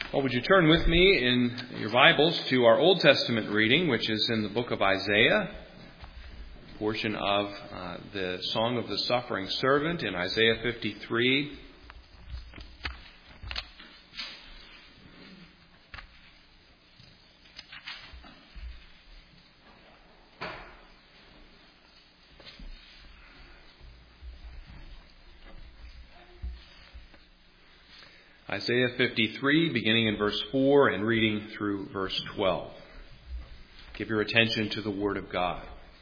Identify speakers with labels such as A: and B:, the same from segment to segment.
A: Well, would you turn with me in your Bibles to our Old Testament reading, which is in the book of Isaiah, a portion of the Song of the Suffering Servant in Isaiah 53. Isaiah 53, beginning in verse 4 and reading through verse 12. Give your attention to the Word of God.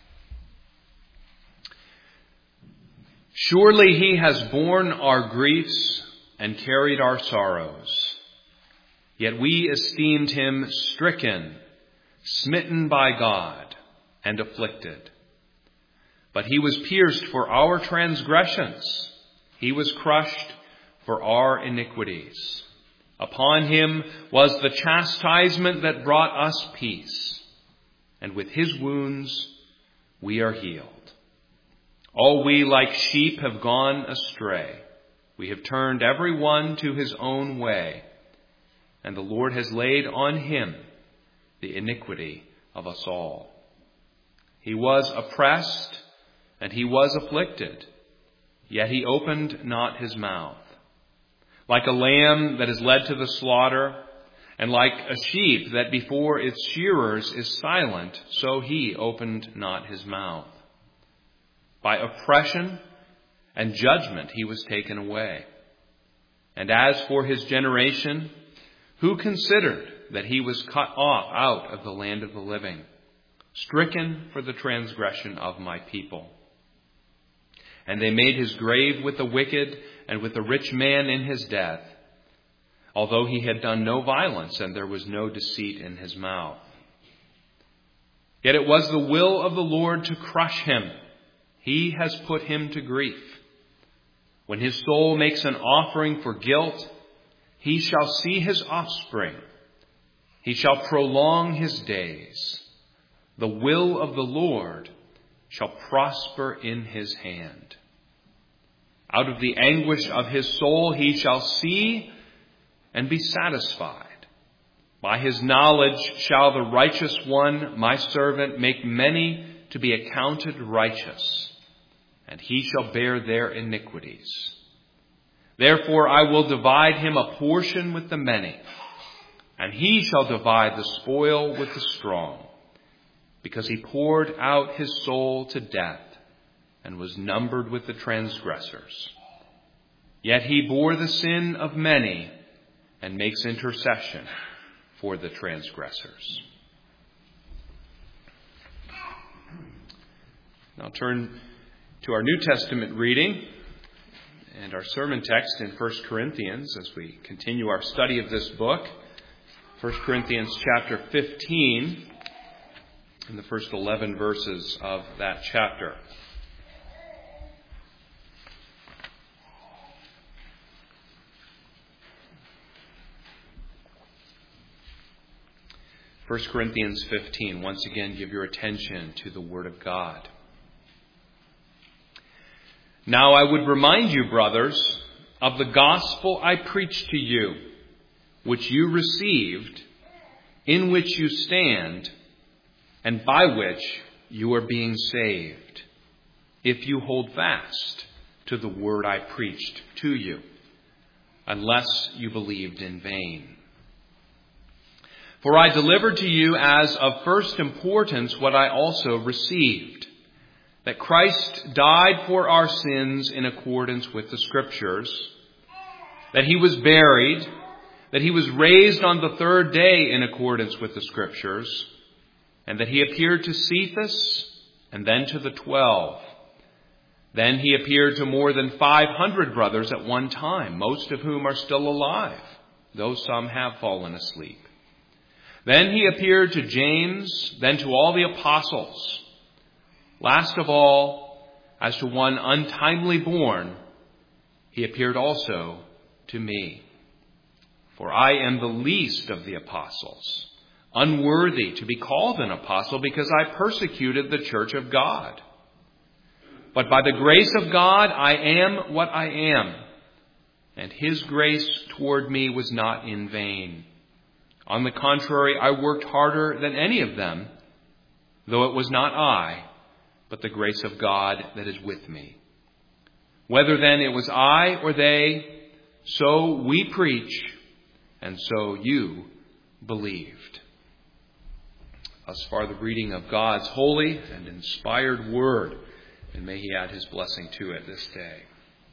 A: Surely he has borne our griefs and carried our sorrows. Yet we esteemed him stricken, smitten by God, and afflicted. But he was pierced for our transgressions. He was crushed for our iniquities. Upon him was the chastisement that brought us peace, and with his wounds we are healed. All we like sheep have gone astray. We have turned every one to his own way, and the Lord has laid on him the iniquity of us all. He was oppressed and he was afflicted, yet he opened not his mouth. Like a lamb that is led to the slaughter, and like a sheep that before its shearers is silent, so he opened not his mouth. By oppression and judgment he was taken away. And as for his generation, who considered that he was cut off out of the land of the living, stricken for the transgression of my people? And they made his grave with the wicked and with the rich man in his death, although he had done no violence and there was no deceit in his mouth. Yet it was the will of the Lord to crush him. He has put him to grief. When his soul makes an offering for guilt, he shall see his offspring. He shall prolong his days. The will of the Lord shall prosper in his hand. Out of the anguish of his soul he shall see and be satisfied. By his knowledge shall the righteous one, my servant, make many to be accounted righteous, and he shall bear their iniquities. Therefore I will divide him a portion with the many, and he shall divide the spoil with the strong, because he poured out his soul to death and was numbered with the transgressors. Yet he bore the sin of many and makes intercession for the transgressors. Now turn to our New Testament reading and our sermon text in 1 Corinthians as we continue our study of this book. 1 Corinthians chapter 15 and the first 11 verses of that chapter. 1 Corinthians 15. Once again, give your attention to the Word of God. Now I would remind you, brothers, of the gospel I preached to you, which you received, in which you stand, and by which you are being saved, if you hold fast to the word I preached to you, unless you believed in vain. For I delivered to you as of first importance what I also received, that Christ died for our sins in accordance with the Scriptures, that he was buried, that he was raised on the third day in accordance with the Scriptures, and that he appeared to Cephas and then to the 12. Then he appeared to more than 500 brothers at one time, most of whom are still alive, though some have fallen asleep. Then he appeared to James, then to all the apostles. Last of all, as to one untimely born, he appeared also to me. For I am the least of the apostles, unworthy to be called an apostle because I persecuted the church of God. But by the grace of God, I am what I am, and his grace toward me was not in vain. On the contrary, I worked harder than any of them, though it was not I, but the grace of God that is with me. Whether then it was I or they, so we preach, and so you believed." Thus far the reading of God's holy and inspired word, and may He add His blessing to it this day.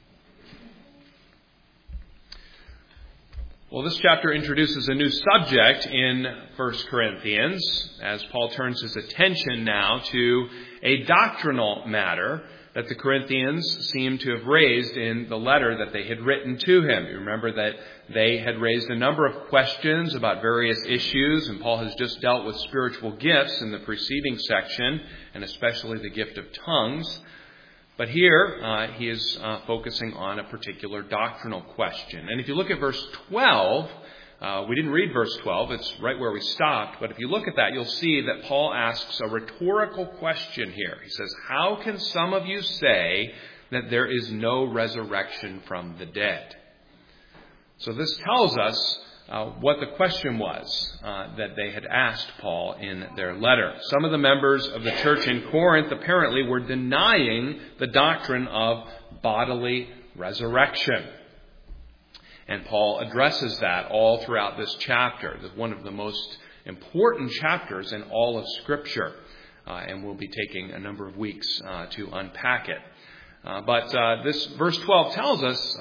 A: Well, this chapter introduces a new subject in 1 Corinthians, as Paul turns his attention now to a doctrinal matter that the Corinthians seem to have raised in the letter that they had written to him. You remember that they had raised a number of questions about various issues, and Paul has just dealt with spiritual gifts in the preceding section, and especially the gift of tongues. But here, he is focusing on a particular doctrinal question. And if you look at verse 12, we didn't read verse 12. It's right where we stopped. But if you look at that, you'll see that Paul asks a rhetorical question here. He says, "How can some of you say that there is no resurrection from the dead?" So this tells us what the question was that they had asked Paul in their letter. Some of the members of the church in Corinth apparently were denying the doctrine of bodily resurrection. And Paul addresses that all throughout this chapter. It's one of the most important chapters in all of Scripture. And we'll be taking a number of weeks to unpack it. But this verse 12 tells us,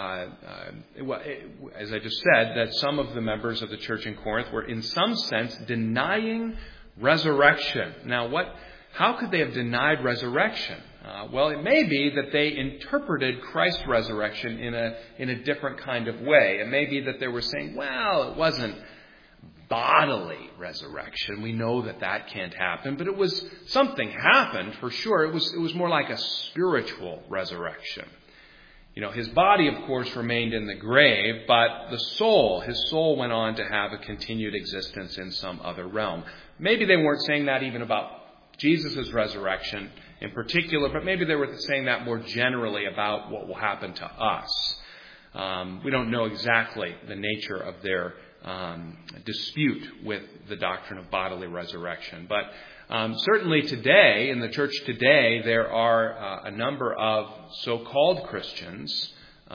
A: as I just said, that some of the members of the church in Corinth were in some sense denying resurrection. Now, how could they have denied resurrection? Well, it may be that they interpreted Christ's resurrection in a different kind of way. It may be that they were saying, well, it wasn't bodily resurrection. We know that can't happen, but something happened for sure. It was more like a spiritual resurrection. You know, his body, of course, remained in the grave, but his soul went on to have a continued existence in some other realm. Maybe they weren't saying that even about Jesus' resurrection in particular, but maybe they were saying that more generally about what will happen to us. We don't know exactly the nature of their dispute with the doctrine of bodily resurrection. But certainly today, in the church today, there are a number of so-called Christians.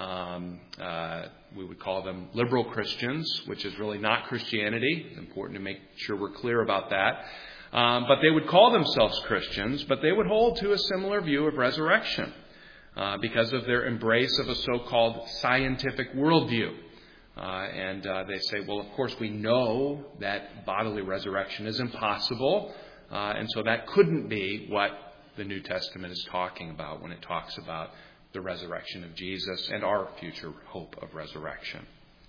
A: We would call them liberal Christians, which is really not Christianity. It's important to make sure we're clear about that. But they would call themselves Christians, but they would hold to a similar view of resurrection because of their embrace of a so-called scientific worldview. And they say, well, of course, we know that bodily resurrection is impossible. And so that couldn't be what the New Testament is talking about when it talks about the resurrection of Jesus and our future hope of resurrection.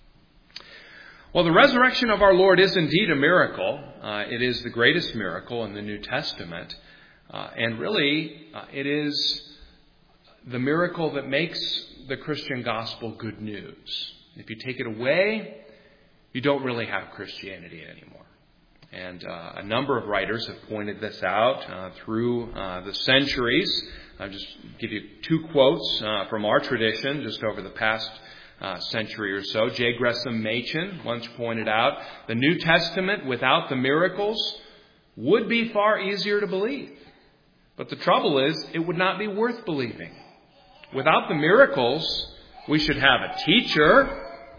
A: Well, the resurrection of our Lord is indeed a miracle. It is the greatest miracle in the New Testament. And really, it is the miracle that makes the Christian gospel good news. If you take it away, you don't really have Christianity anymore. And a number of writers have pointed this out through the centuries. I'll just give you two quotes from our tradition just over the past century or so. J. Gresham Machen once pointed out, the New Testament without the miracles would be far easier to believe. But the trouble is, it would not be worth believing. Without the miracles, we should have a teacher.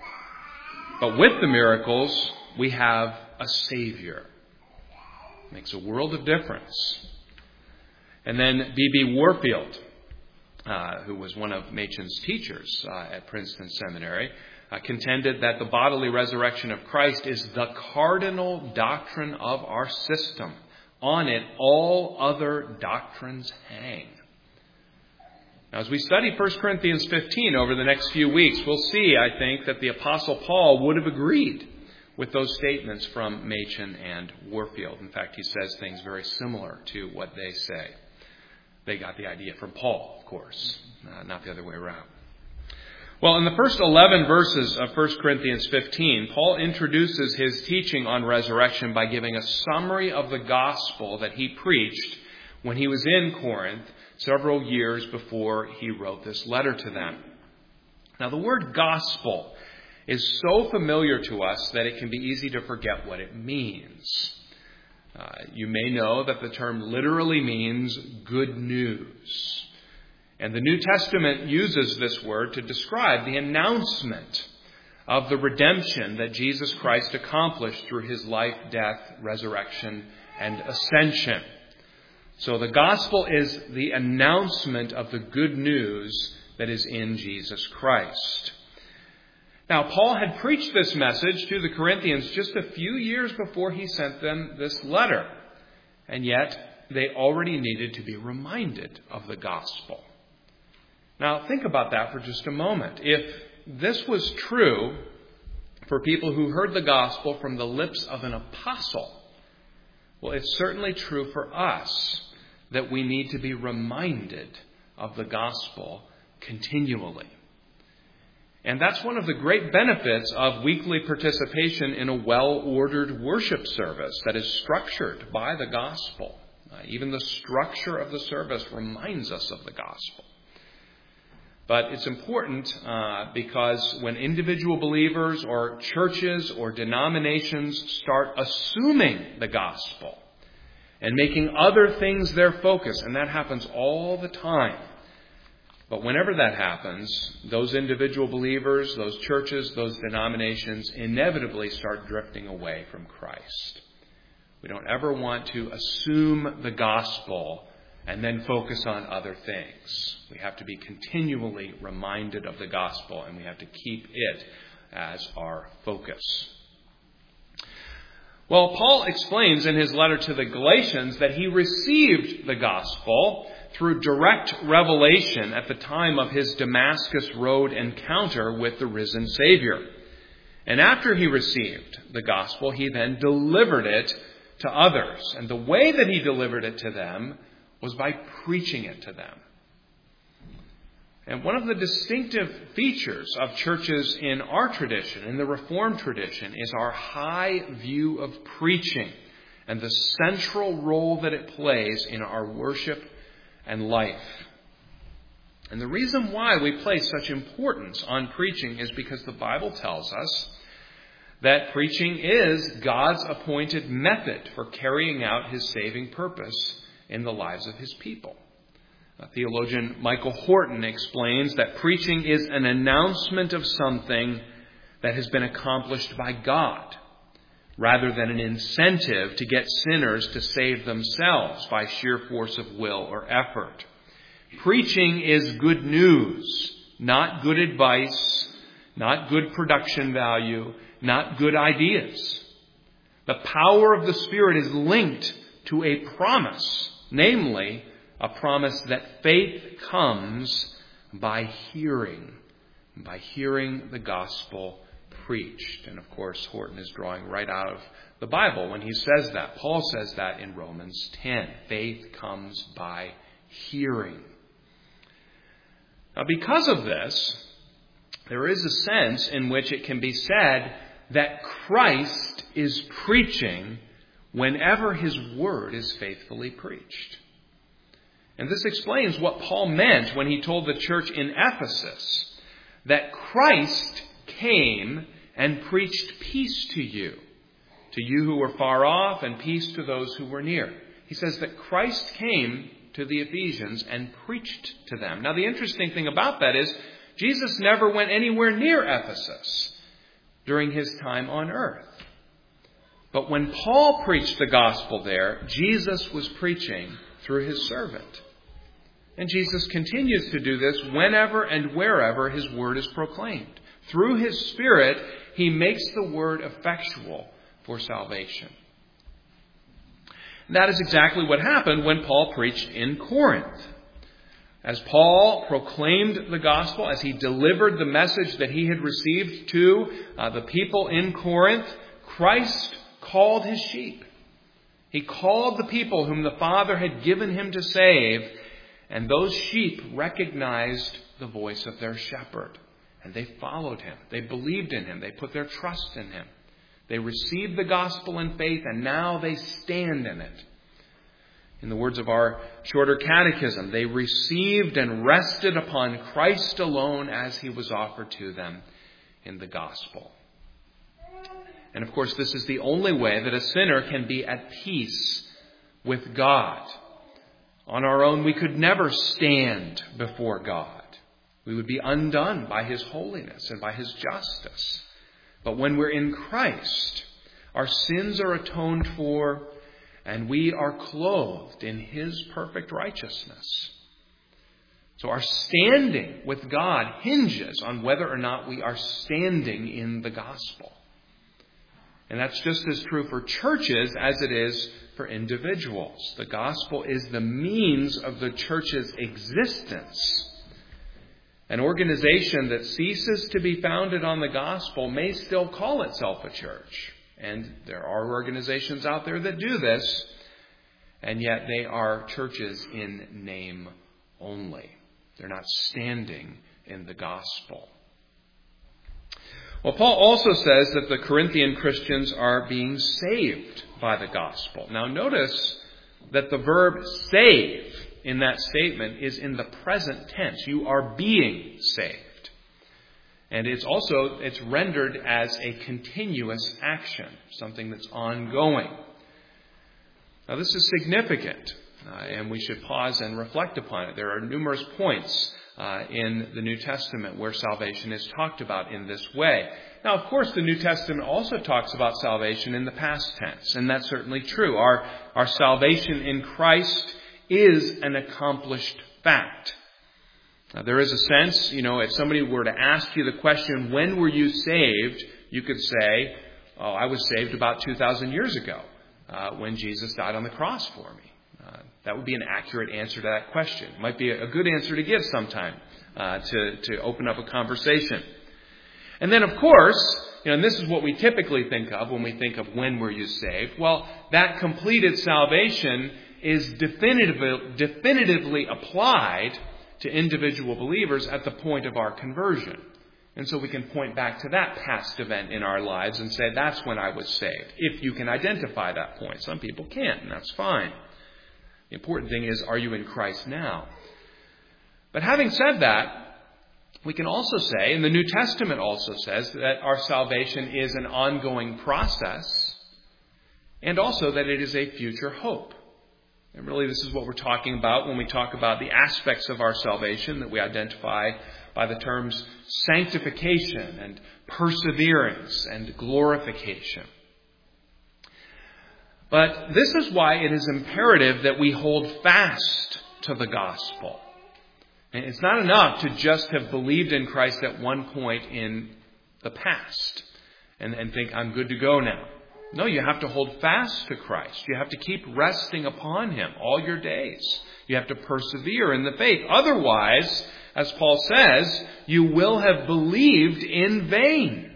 A: But with the miracles, we have a Savior. It makes a world of difference. And then B.B. Warfield, who was one of Machen's teachers at Princeton Seminary, contended that the bodily resurrection of Christ is the cardinal doctrine of our system. On it, all other doctrines hang. Now, as we study 1 Corinthians 15 over the next few weeks, we'll see, I think, that the Apostle Paul would have agreed with those statements from Machen and Warfield. In fact, he says things very similar to what they say. They got the idea from Paul, of course, not the other way around. Well, in the first 11 verses of 1 Corinthians 15, Paul introduces his teaching on resurrection by giving a summary of the gospel that he preached when he was in Corinth several years before he wrote this letter to them. Now, the word gospel is so familiar to us that it can be easy to forget what it means. You may know that the term literally means good news. And the New Testament uses this word to describe the announcement of the redemption that Jesus Christ accomplished through his life, death, resurrection, and ascension. So the gospel is the announcement of the good news that is in Jesus Christ. Now, Paul had preached this message to the Corinthians just a few years before he sent them this letter. And yet, they already needed to be reminded of the gospel. Now, think about that for just a moment. If this was true for people who heard the gospel from the lips of an apostle, well, it's certainly true for us that we need to be reminded of the gospel continually. And that's one of the great benefits of weekly participation in a well-ordered worship service that is structured by the gospel. Even the structure of the service reminds us of the gospel. But it's important because when individual believers or churches or denominations start assuming the gospel and making other things their focus, and that happens all the time. But whenever that happens, those individual believers, those churches, those denominations inevitably start drifting away from Christ. We don't ever want to assume the gospel and then focus on other things. We have to be continually reminded of the gospel, and we have to keep it as our focus. Well, Paul explains in his letter to the Galatians that he received the gospel through direct revelation at the time of his Damascus Road encounter with the risen Savior. And after he received the gospel, he then delivered it to others. And the way that he delivered it to them was by preaching it to them. And one of the distinctive features of churches in our tradition, in the Reformed tradition, is our high view of preaching and the central role that it plays in our worship and life. And the reason why we place such importance on preaching is because the Bible tells us that preaching is God's appointed method for carrying out his saving purpose in the lives of his people. Theologian Michael Horton explains that preaching is an announcement of something that has been accomplished by God, rather than an incentive to get sinners to save themselves by sheer force of will or effort. Preaching is good news, not good advice, not good production value, not good ideas. The power of the Spirit is linked to a promise, namely, a promise that faith comes by hearing the gospel preached. And of course, Horton is drawing right out of the Bible when he says that. Paul says that in Romans 10. Faith comes by hearing. Now, because of this, there is a sense in which it can be said that Christ is preaching whenever his word is faithfully preached. And this explains what Paul meant when he told the church in Ephesus that Christ came and preached peace to you who were far off, and peace to those who were near. He says that Christ came to the Ephesians and preached to them. Now, the interesting thing about that is Jesus never went anywhere near Ephesus during his time on earth. But when Paul preached the gospel there, Jesus was preaching through his servant. And Jesus continues to do this whenever and wherever his word is proclaimed. Through his Spirit, he makes the word effectual for salvation. And that is exactly what happened when Paul preached in Corinth. As Paul proclaimed the gospel, as he delivered the message that he had received to the people in Corinth, Christ called his sheep. He called the people whom the Father had given him to save, and those sheep recognized the voice of their shepherd. And they followed him. They believed in him. They put their trust in him. They received the gospel in faith, and now they stand in it. In the words of our shorter catechism, they received and rested upon Christ alone as he was offered to them in the gospel. And of course, this is the only way that a sinner can be at peace with God. On our own, we could never stand before God. We would be undone by His holiness and by His justice. But when we're in Christ, our sins are atoned for, and we are clothed in His perfect righteousness. So our standing with God hinges on whether or not we are standing in the gospel. And that's just as true for churches as it is for individuals. The gospel is the means of the church's existence. An organization that ceases to be founded on the gospel may still call itself a church. And there are organizations out there that do this, and yet they are churches in name only. They're not standing in the gospel. Well, Paul also says that the Corinthian Christians are being saved by the gospel. Now notice that the verb save in that statement is in the present tense. You are being saved. And it's rendered as a continuous action, something that's ongoing. Now this is significant, and we should pause and reflect upon it. There are numerous points in the New Testament where salvation is talked about in this way. Now, of course, the New Testament also talks about salvation in the past tense, and that's certainly true. Our salvation in Christ is an accomplished fact. Now, there is a sense, if somebody were to ask you the question, when were you saved? You could say, I was saved about 2,000 years ago when Jesus died on the cross for me. That would be an accurate answer to that question. It might be a good answer to give sometime to open up a conversation. And then, of course, and this is what we typically think of when we think of when were you saved. Well, that completed salvation is definitively applied to individual believers at the point of our conversion. And so we can point back to that past event in our lives and say, that's when I was saved. If you can identify that point. Some people can't, and that's fine. The important thing is, are you in Christ now? But having said that, we can also say, and the New Testament also says, that our salvation is an ongoing process, and also that it is a future hope. And really this is what we're talking about when we talk about the aspects of our salvation that we identify by the terms sanctification and perseverance and glorification. But this is why it is imperative that we hold fast to the gospel. And it's not enough to just have believed in Christ at one point in the past and think, I'm good to go now. No, you have to hold fast to Christ. You have to keep resting upon Him all your days. You have to persevere in the faith. Otherwise, as Paul says, you will have believed in vain.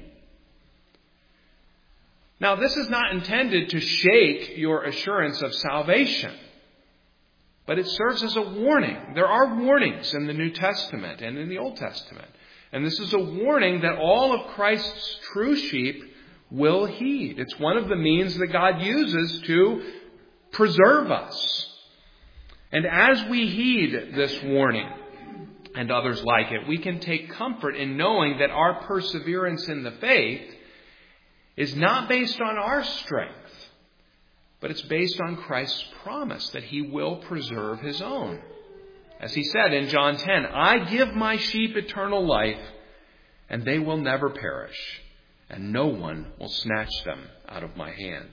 A: Now, this is not intended to shake your assurance of salvation, but it serves as a warning. There are warnings in the New Testament and in the Old Testament. And this is a warning that all of Christ's true sheep will heed. It's one of the means that God uses to preserve us. And as we heed this warning and others like it, we can take comfort in knowing that our perseverance in the faith is not based on our strength, but it's based on Christ's promise that He will preserve His own. As He said in John 10, I give my sheep eternal life, and they will never perish, and no one will snatch them out of my hand.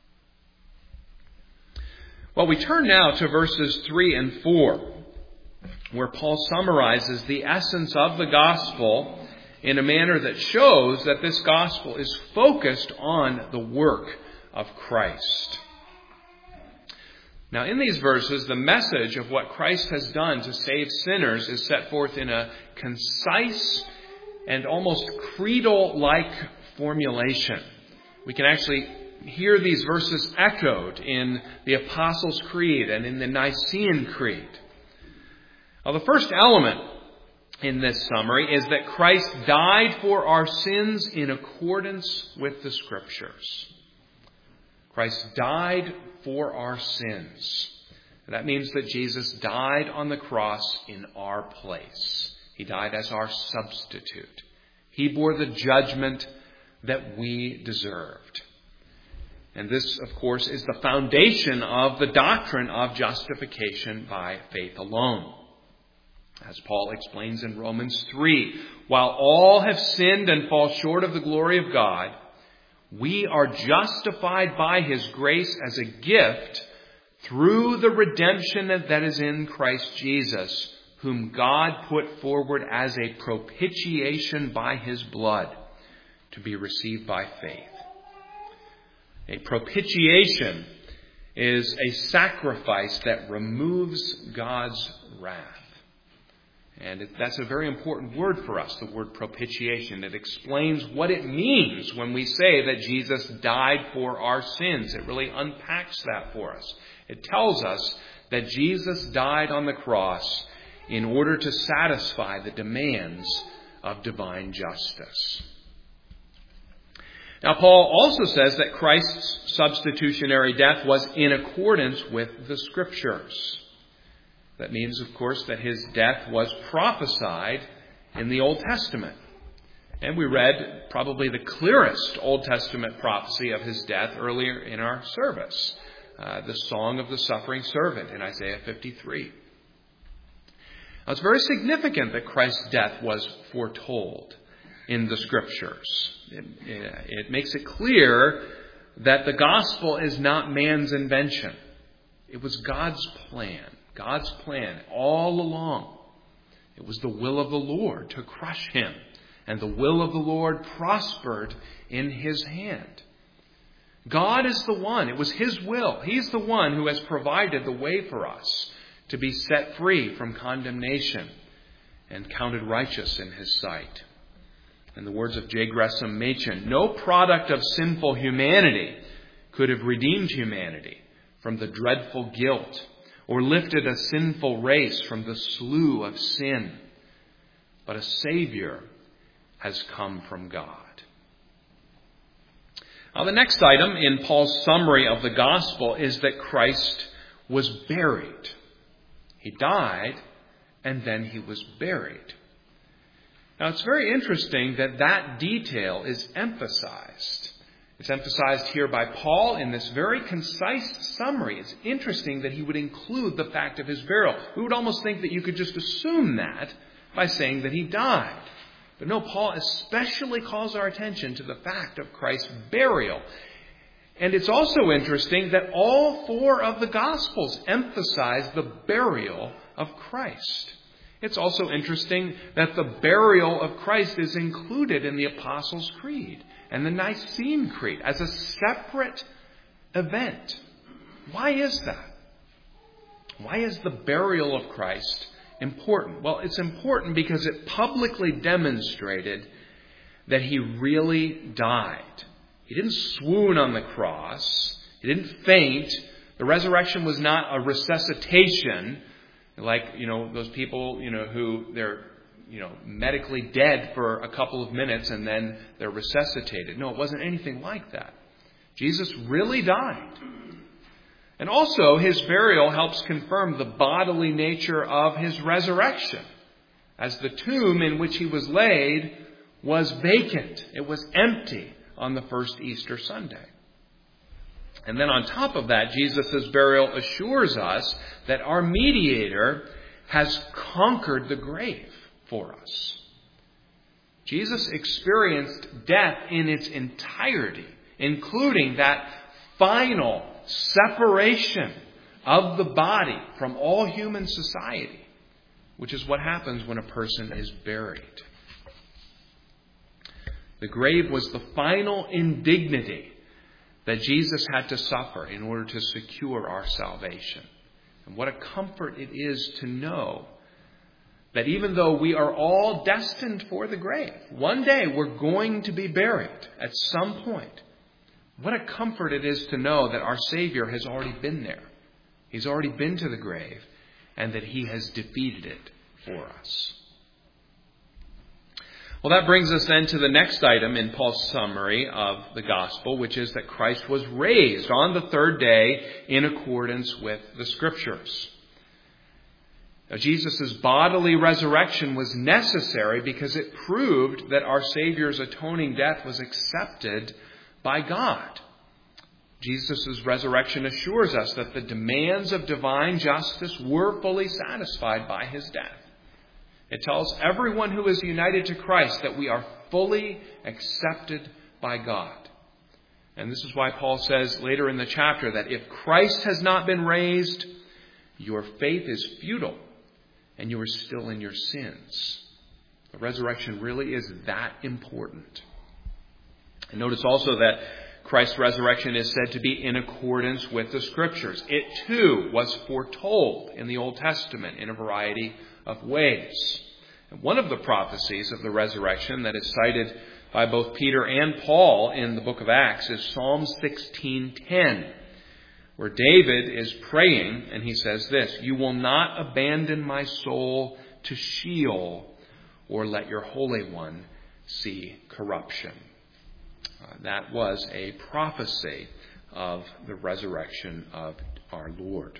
A: Well, we turn now to verses 3 and 4, where Paul summarizes the essence of the gospel in a manner that shows that this gospel is focused on the work of Christ. Now, in these verses, the message of what Christ has done to save sinners is set forth in a concise and almost creedal-like formulation. We can actually hear these verses echoed in the Apostles' Creed and in the Nicene Creed. Now, the first element in this summary is that Christ died for our sins in accordance with the Scriptures. Christ died for our sins. That means that Jesus died on the cross in our place. He died as our substitute. He bore the judgment that we deserved. And this, of course, is the foundation of the doctrine of justification by faith alone. As Paul explains in Romans 3, while all have sinned and fall short of the glory of God, we are justified by His grace as a gift through the redemption that is in Christ Jesus, whom God put forward as a propitiation by His blood to be received by faith. A propitiation is a sacrifice that removes God's wrath. And that's a very important word for us, the word propitiation. It explains what it means when we say that Jesus died for our sins. It really unpacks that for us. It tells us that Jesus died on the cross in order to satisfy the demands of divine justice. Now, Paul also says that Christ's substitutionary death was in accordance with the Scriptures. That means, of course, that His death was prophesied in the Old Testament. And we read probably the clearest Old Testament prophecy of His death earlier in our service. The Song of the Suffering Servant in Isaiah 53. Now, it's very significant that Christ's death was foretold in the Scriptures. It makes it clear that the gospel is not man's invention. It was God's plan. God's plan all along. It was the will of the Lord to crush Him. And the will of the Lord prospered in His hand. God is the one. It was His will. He's the one who has provided the way for us to be set free from condemnation and counted righteous in His sight. In the words of J. Gresham Machen, no product of sinful humanity could have redeemed humanity from the dreadful guilt or lifted a sinful race from the slough of sin. But a Savior has come from God. Now, the next item in Paul's summary of the gospel is that Christ was buried. He died, and then He was buried. Now, it's very interesting that that detail is emphasized. It's emphasized here by Paul in this very concise summary. It's interesting that he would include the fact of His burial. We would almost think that you could just assume that by saying that He died. But no, Paul especially calls our attention to the fact of Christ's burial. And it's also interesting that all four of the Gospels emphasize the burial of Christ. It's also interesting that the burial of Christ is included in the Apostles' Creed and the Nicene Creed as a separate event. Why is that? Why is the burial of Christ important? Well, it's important because it publicly demonstrated that He really died. He didn't swoon on the cross. He didn't faint. The resurrection was not a resuscitation like, those people, who they're, medically dead for a couple of minutes and then they're resuscitated. No, it wasn't anything like that. Jesus really died. And also, His burial helps confirm the bodily nature of His resurrection, as the tomb in which He was laid was vacant. It was empty on the first Easter Sunday. And then on top of that, Jesus' burial assures us that our mediator has conquered the grave for us. Jesus experienced death in its entirety, including that final separation of the body from all human society, which is what happens when a person is buried. The grave was the final indignity that Jesus had to suffer in order to secure our salvation. And what a comfort it is to know that even though we are all destined for the grave, one day we're going to be buried at some point. What a comfort it is to know that our Savior has already been there. He's already been to the grave, and that He has defeated it for us. Well, that brings us then to the next item in Paul's summary of the gospel, which is that Christ was raised on the third day in accordance with the Scriptures. Now, Jesus' bodily resurrection was necessary because it proved that our Savior's atoning death was accepted by God. Jesus' resurrection assures us that the demands of divine justice were fully satisfied by his death. It tells everyone who is united to Christ that we are fully accepted by God. And this is why Paul says later in the chapter that if Christ has not been raised, your faith is futile and you are still in your sins. The resurrection really is that important. And notice also that Christ's resurrection is said to be in accordance with the Scriptures. It too was foretold in the Old Testament in a variety of ways. And one of the prophecies of the resurrection that is cited by both Peter and Paul in the book of Acts is Psalm 16:10, where David is praying and he says this, "You will not abandon my soul to Sheol or let your Holy One see corruption." That was a prophecy of the resurrection of our Lord.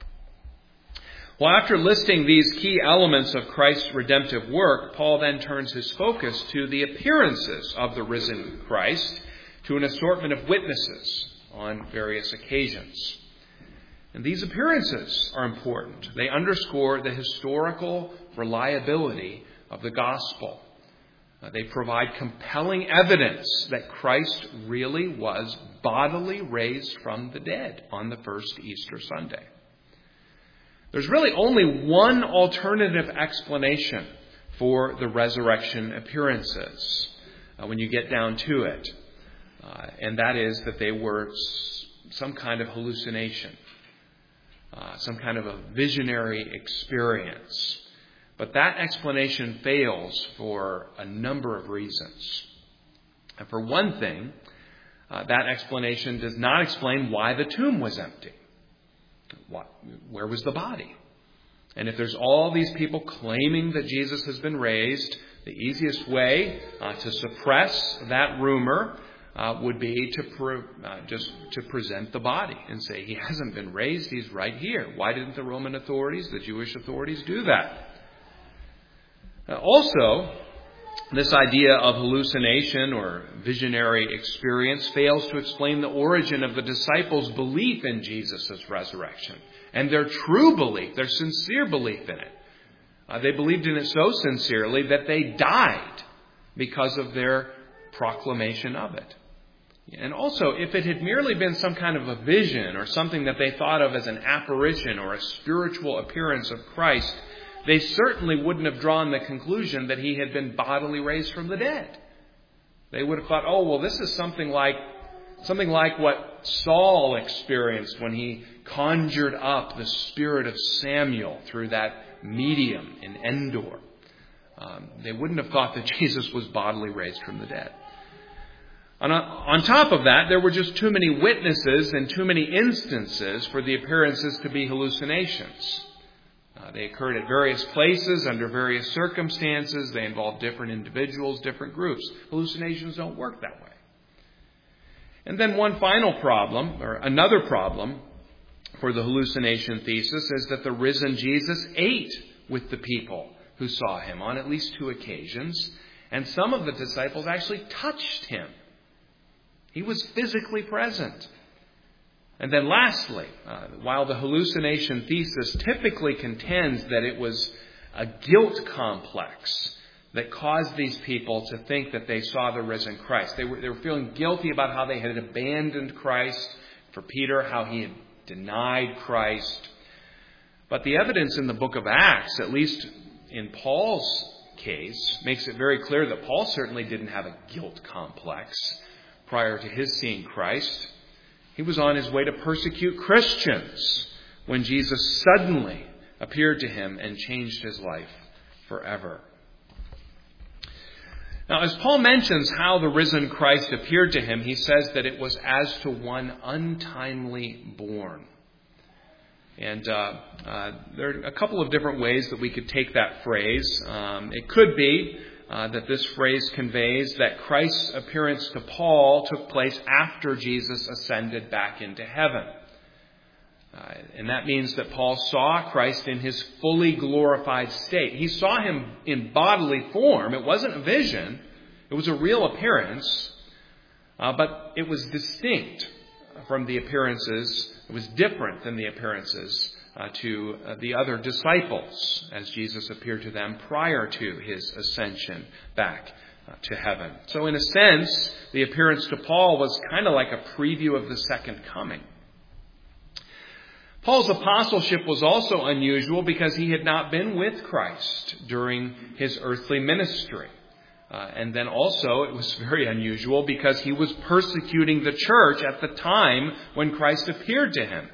A: Well, after listing these key elements of Christ's redemptive work, Paul then turns his focus to the appearances of the risen Christ to an assortment of witnesses on various occasions. And these appearances are important. They underscore the historical reliability of the gospel. They provide compelling evidence that Christ really was bodily raised from the dead on the first Easter Sunday. There's really only one alternative explanation for the resurrection appearances when you get down to it. And that is that they were some kind of hallucination, some kind of a visionary experience. But that explanation fails for a number of reasons. And for one thing, that explanation does not explain why the tomb was empty. Where was the body? And if there's all these people claiming that Jesus has been raised, the easiest way to suppress that rumor would be to present the body and say, he hasn't been raised, he's right here. Why didn't the Roman authorities, the Jewish authorities, do that? Also, this idea of hallucination or visionary experience fails to explain the origin of the disciples' belief in Jesus' resurrection and their true belief, their sincere belief in it. They believed in it so sincerely that they died because of their proclamation of it. And also, if it had merely been some kind of a vision or something that they thought of as an apparition or a spiritual appearance of Christ, they certainly wouldn't have drawn the conclusion that he had been bodily raised from the dead. They would have thought, oh, well, this is something like what Saul experienced when he conjured up the spirit of Samuel through that medium in Endor. They wouldn't have thought that Jesus was bodily raised from the dead. On top of that, there were just too many witnesses and too many instances for the appearances to be hallucinations. They occurred at various places, under various circumstances. They involved different individuals, different groups. Hallucinations don't work that way. And then one final problem, or another problem for the hallucination thesis, is that the risen Jesus ate with the people who saw him on at least 2 occasions. And some of the disciples actually touched him. He was physically present. And then lastly, while the hallucination thesis typically contends that it was a guilt complex that caused these people to think that they saw the risen Christ. They were feeling guilty about how they had abandoned Christ. For Peter, how he had denied Christ. But the evidence in the book of Acts, at least in Paul's case, makes it very clear that Paul certainly didn't have a guilt complex prior to his seeing Christ. He was on his way to persecute Christians when Jesus suddenly appeared to him and changed his life forever. Now, as Paul mentions how the risen Christ appeared to him, he says that it was as to one untimely born. And there are a couple of different ways that we could take that phrase. It could be that this phrase conveys that Christ's appearance to Paul took place after Jesus ascended back into heaven. And that means that Paul saw Christ in his fully glorified state. He saw him in bodily form. It wasn't a vision. It was a real appearance. But it was distinct from the appearances. It was different than the appearances to the other disciples as Jesus appeared to them prior to his ascension back to heaven. So in a sense, the appearance to Paul was kind of like a preview of the second coming. Paul's apostleship was also unusual because he had not been with Christ during his earthly ministry. And then also it was very unusual because he was persecuting the church at the time when Christ appeared to him.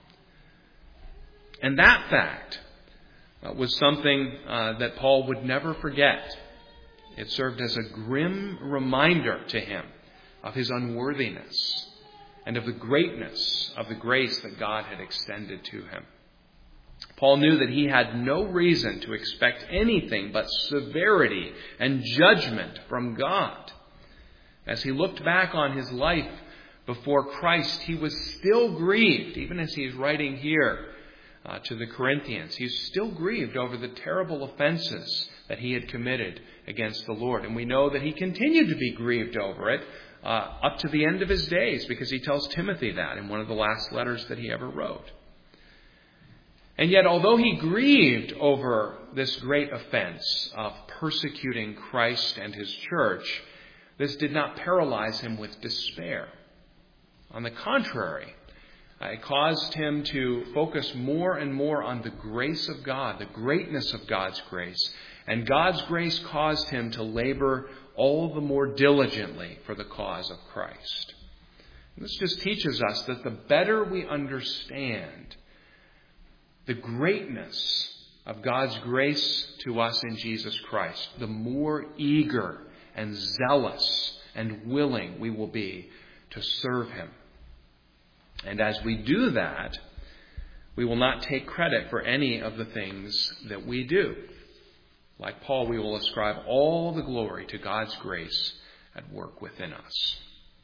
A: And that fact was something that Paul would never forget. It served as a grim reminder to him of his unworthiness and of the greatness of the grace that God had extended to him. Paul knew that he had no reason to expect anything but severity and judgment from God. As he looked back on his life before Christ, he was still grieved, even as he is writing here to the Corinthians. He's still grieved over the terrible offenses that he had committed against the Lord. And we know that he continued to be grieved over it up to the end of his days, because he tells Timothy that in one of the last letters that he ever wrote. And yet, although he grieved over this great offense of persecuting Christ and his church, this did not paralyze him with despair. On the contrary, it caused him to focus more and more on the grace of God, the greatness of God's grace. And God's grace caused him to labor all the more diligently for the cause of Christ. And this just teaches us that the better we understand the greatness of God's grace to us in Jesus Christ, the more eager and zealous and willing we will be to serve him. And as we do that, we will not take credit for any of the things that we do. Like Paul, we will ascribe all the glory to God's grace at work within us.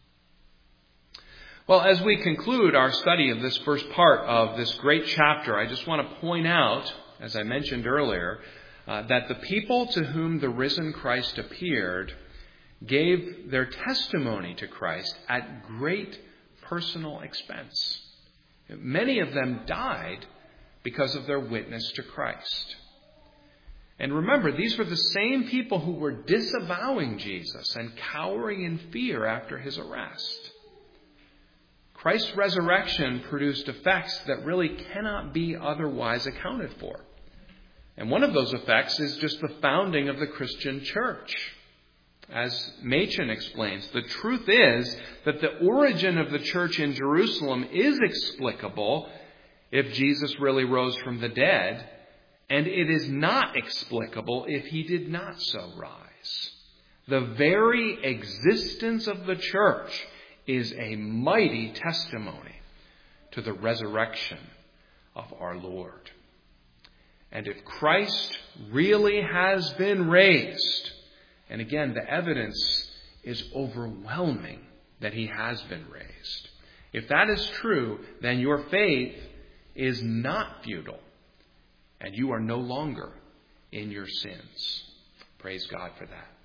A: Well, as we conclude our study of this first part of this great chapter, I just want to point out, as I mentioned earlier, that the people to whom the risen Christ appeared gave their testimony to Christ at great personal expense. Many of them died because of their witness to Christ. And remember, these were the same people who were disavowing Jesus and cowering in fear after his arrest. Christ's resurrection produced effects that really cannot be otherwise accounted for. And one of those effects is just the founding of the Christian church. As Machen explains, the truth is that the origin of the church in Jerusalem is explicable if Jesus really rose from the dead, and it is not explicable if he did not so rise. The very existence of the church is a mighty testimony to the resurrection of our Lord. And if Christ really has been raised, and again, the evidence is overwhelming that he has been raised. If that is true, then your faith is not futile, and you are no longer in your sins. Praise God for that.